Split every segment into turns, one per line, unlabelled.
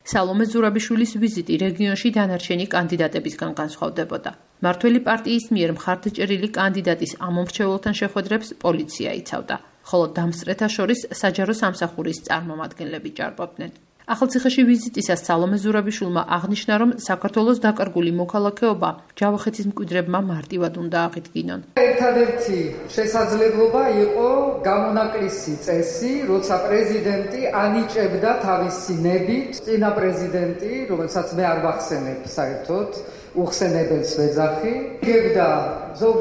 სალომე ზურაბიშვილის ვიზიტი რეგიონში დანარჩენი კანდიდატებისგან განსხვავდებოდა. მართველი პარტიის მიერ მხარდაჭერილი კანდიდატის ამომრჩეველთან შეხვედრებს პოლიცია იცავდა, ხოლო დამსწრეთა შორის საჯარო სამსახურის წარმომადგენლები ჭარბობდნენ. ახალციხეში ვიზიტისას სალომე ზურაბიშვილმა აღნიშნა, რომ საქართველოს დაკარგული მოქალაქეობა ჯავახეთის მკვიდრებმა მარტივად უნდა აღიდგინონ.
ერთადერთი შესაძლებლობა იყო გამონაკლისი წესი, როცა პრეზიდენტი ანიჭებდა თავისი ნებით, წინა პრეზიდენტი, რომელსაც მე არ ვახსენებ საერთოდ, უხსენებელს ვეძახი, იგებდა ზოგ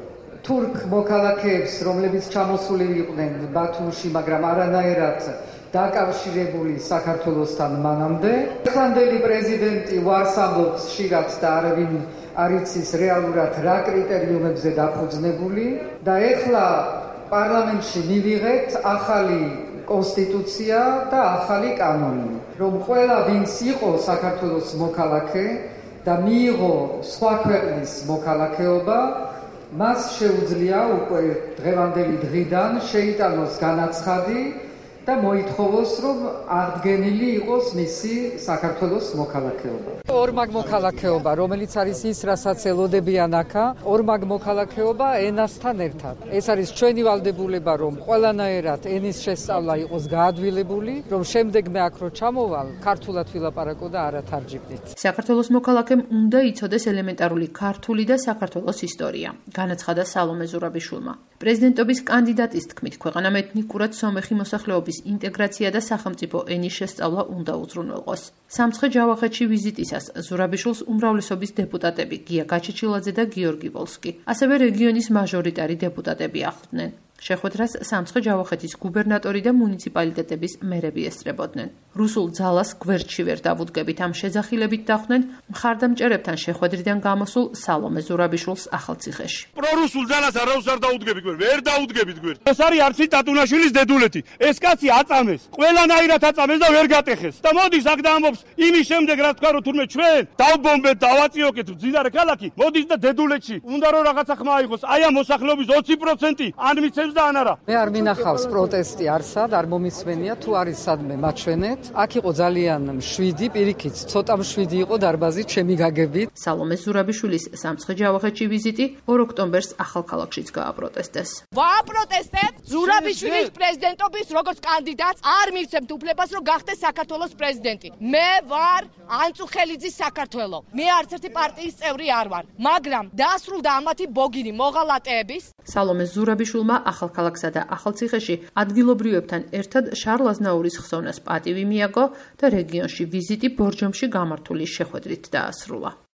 თურქ მოქალაქეებს, რომლებიც ჩამოსული იყვნენ ბათუმში, მაგრამ არანაირად დაკავშირებული საქართველოსთან მანამდე. ახლანდელი პრეზიდენტი ვარს ამბობს ხშირად და არავინ არ იცის რეალურად რა კრიტერიუმებზე დაფუძნებული და ეხლა პარლამენტში მივიღეთ ახალი კონსტიტუცია და ახალი კანონი, რომ ყველა ვინც იყო საქართველოს მოქალაქე და მიიღო სხვა ქვეყნის მოქალაქეობა, მას შეუძლია უკვე დღევანდელი დღიდან შეიტანოს განაცხადი და მოითხოვოს, რომ აღდგენილი იყოს მისი საქართველოს მოქალაქეობა. ორმაგ მოქალაქეობა, რომელიც არის ის, რასაც ელოდებიან აქა, ორმაგ მოქალაქეობა ენასთან ერთად. ეს არის ჩვენი ვალდებულება, რომ ყველანაირად ენის შესწავლა იყოს გაადვილებული, რომ შემდეგ მე აქ რო ჩამოვალ, ქართულად ვილაპარაკო და არა თარჯიმნით.
საქართველოს მოქალაქემ უნდა იცოდეს ელემენტარული ქართული და საქართველოს ისტორია, განაცხადა სალომე ზურაბიშვილმა. პრეზიდენტობის კანდიდატის თქმით, ქვეყანამ ეთნიკურად სომეხი მოსახლეობის ინტეგრაცია და სახელმწიფო ენის შესწავლა უნდა უზრუნველყოს. სამცხე-ჯავახეთში ვიზიტისას ზურაბიშვილს უმრავლესობის დეპუტატები გია გაჩეჩილაძე და გიორგი ვოლსკი, ასევე რეგიონის მაჟორიტარი დეპუტატები ახლდნენ. შეხვედრას სამცხე-ჯავახეთის გუბერნატორი და მუნიციპალიტეტების მერები ესწრებოდნენ. რუსულ ძალას გვერდში ვერ დავუდგებით ამ შეძახილებით დახვდნენ მხარდამჭერებთან შეხვედრიდან გამოსულ სალომე ზურაბიშვილს ახალციხეში.
პრორუსულ ძალას არავის არ დაუდგები გვერდ, ვერ დაუდგებით გვერდ. ეს არის არცი ტატუნაშვილის დედულეთი. ეს კაცი აწამეს, ყველანაირად აწამეს და ვერ გატეხეს. და მოდის აქ და ამბობს იმის შემდეგ რა თქვა რომ თურმე ჩვენ დავბომბეთ, დავაწიოქეთ მძინარე ქალაქი, მოდის და დედულეთში უნდა რომ რაღაცა ხმა აიღოს. აი ამ მოსახლეობის 20% ან მიცემს და ან არა. მე არ მინახავს პროტესტი არსად, არ მომისმენია თუ არის სადმე მაჩვენეთ. აქ იყო ძალიან მშვიდი, პირიქით, ცოტა მშვიდი იყო დარბაზი ჩემი გაგებით.
სალომე ზურაბიშვილის სამცხე-ჯავახეთში ვიზიტი 2 ოქტომბერს ახალქალაქშიც გააპროტესტეს.
ვაპროტესტებ ზურაბიშვილის პრეზიდენტობის როგორც კანდიდატს არ მივცემთ უფლებას რომ გახდეს საქართველოს პრეზიდენტი. მე ვარ ანწუხელიძის საქართველო. მე არც ერთი პარტიის წევრი არ ვარ, მაგრამ დასრულდა ამათი ბოგინი მოღალატეების.
სალომე ზურაბიშვილმა ახალქალაქსა და ახალციხეში ადგილობრივებთან ერთად შარლ აზნაურის ხსოვნას პატივი მიაგო და რეგიონში ვიზიტი ბორჯომში გამართული შეხვედრით დაასრულა.